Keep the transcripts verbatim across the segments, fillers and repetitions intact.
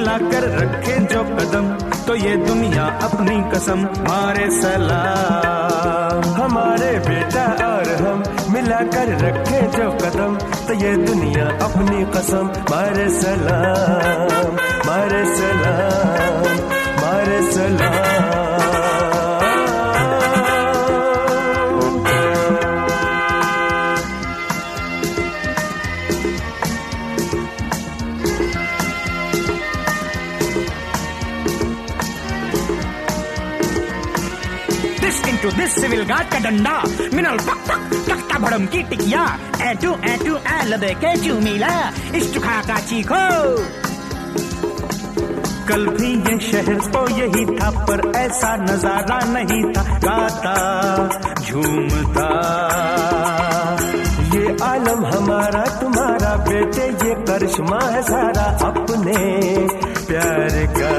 मिलाकर रखे जो कदम तो ये दुनिया अपनी कसम मारे सलाम। हमारे बेटा और हम मिलाकर रखे जो कदम तो ये दुनिया अपनी कसम मारे सलाम, मारे सलाम, मारे सलाम। To this civil guard का डंडा मिनल पक पक तख्ता भड़म की टिकिया ऐटू ऐटू ऐ लबे के चूमीला इस चुखा का चीखो। कल भी ये शहर तो यही था पर ऐसा नजारा नहीं था, गाता झूमता ये आलम हमारा तुम्हारा बेटे ये करिश्मा है सारा अपने प्यार का।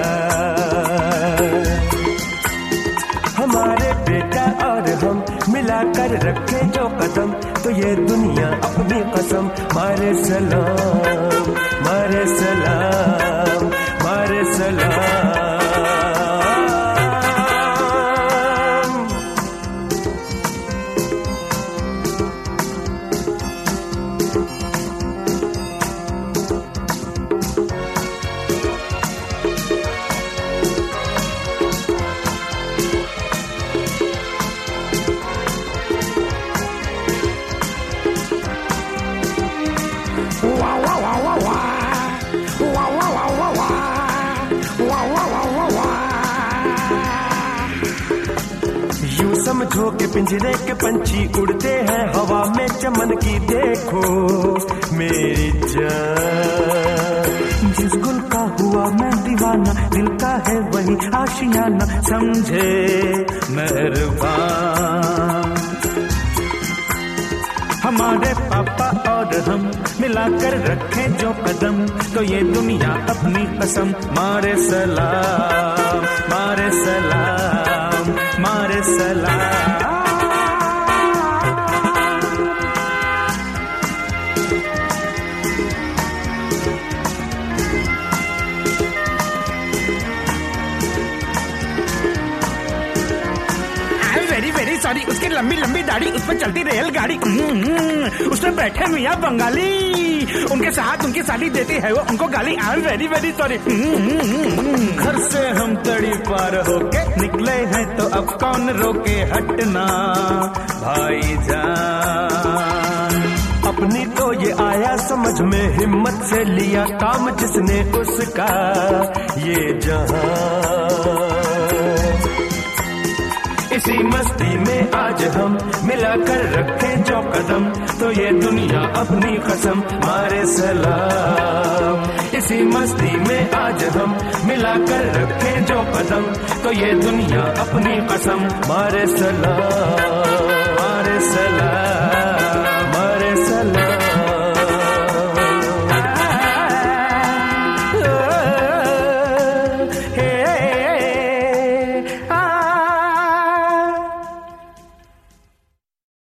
हमारे बेटा और हम मिलाकर रखे जो कदम तो ये दुनिया अपनी कसम मारे सलाम, मारे सलाम, मारे सलाम। समझो के पिंजरे के पंछी उड़ते हैं हवा में चमन की, देखो मेरी जान। जिस गुल का हुआ मैं दीवाना दिल का है वही आशियाना, समझे मेहरबान। हमारे पापा और हम मिलाकर रखे जो कदम तो ये दुनिया अपनी कसम मारे सलाम, मारे सलाम, मारे सलाम। वेरी वेरी सॉरी, उसकी लंबी लंबी दाढ़ी, उस पर चलती रेलगाड़ी, उसमें बैठे मियाँ बंगाली, उनके साथ उनकी साली देती है वो उनको गाली। I am very very sorry. घर से हम तड़ी पार होके निकले हैं तो अब कौन रोके, हटना भाईजान। अपनी तो ये आया समझ में हिम्मत से लिया काम जिसने उसका ये जहां। इसी मस्ती में आज हम मिलाकर रखे जो कदम तो ये दुनिया अपनी कसम मारे सलाम। इसी मस्ती में आज हम मिलाकर रखे जो कदम तो ये दुनिया अपनी कसम मारे सलाम, मारे सलाम।